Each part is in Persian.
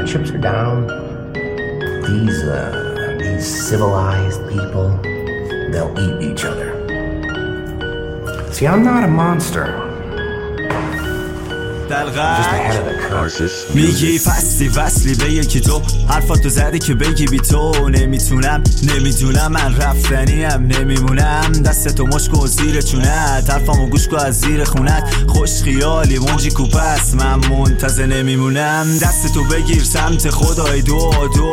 the chips are down, these civilized people, they'll eat each other. See, I'm not a monster. میگی فصلی وصلی به یکی تو حرفاتو زدی که بگی بی تو نمیدونم من رفتنیم نمیمونم دستتو مشکو و زیر چونت حرفامو گوش کن از زیر خونت خوش خیالی منجی کوپس من منتظر نمیمونم دستتو بگیر سمت خدای دو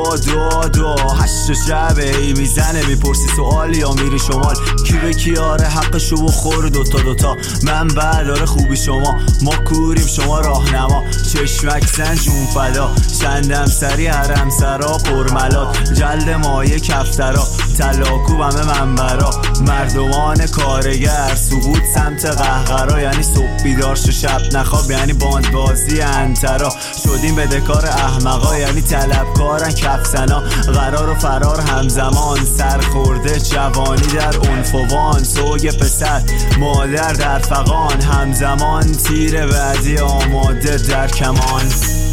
8 شبه ای میزنه میپرسی سوالی یا میری شمال کی به کیاره حقشو بخور دوتا من بردار خوبی شما ما کوریم شما راهنما چشمک سنجون فدا چندم سری حرم سرا پرملات جلد مایه کفترا تلاکو همه منبرا مردمان کارگر سقوط سمت قهقرا یعنی صبح بیدار شو شب نخواب یعنی باند بازی انترا شدیم به دکار احمقا یعنی طلبکارن کفسنا قرار و فرار همزمان سرخورده جوانی در عنفوان سوگ پسر مادر در فغان همزمان تیر بعدی آماده در کمان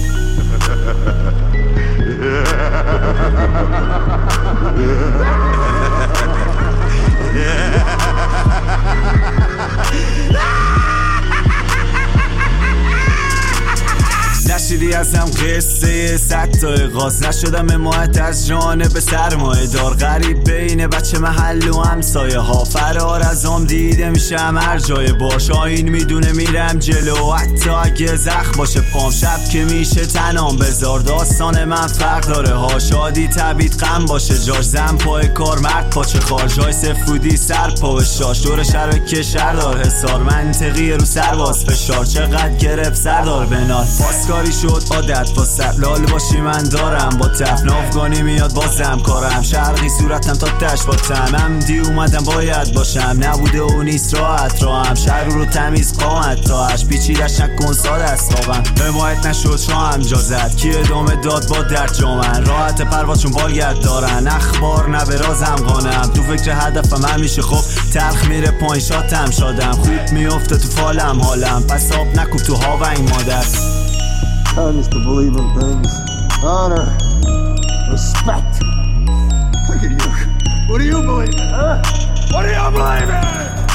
نشیدی ازم قصه 100 تا اغاز نشدم حمایت از جانب سرمایه دار غریب بین بچه محل و همسایه ها فرار از آم دیده میشم هر جای باش آین میدونه میرم جلو حتی اگه زخم باشه پام شب که میشه تنام بذار داستان من فرق داره ها شادی تبید غم باشه جاش زن پای کار مرد پاچه خار جای سفودی سر پا به شاش دور شهر که شهر دار حسار منطقی رو سر باز فشار چقدر گرفت سردار بنال پاسکاری شد عادت با سر لال باشی من دارم با تفن افغانی میاد بازم کارم شرقی صورتم تا تش با تمم دی اومدم باید باشم نبوده و نیست راحت راهم شهر رو تمیز قامت تاش پیچیدش نکن ساده است خوابم حمایت نشد شاهم جا زد کی ادامه داد با درد جامن راحت پروازشون بالگرد دارن اخبار نه به رازم قانم تو فکر هدفم همیشه خب تلخ میره پایین شاتم شادم خوب میفته تو فالم حالم پس آب نکوب تو هاونگ مادر Kindness to believe in things, honor, respect. Look at you. What do you believe in, huh? What do you believe in?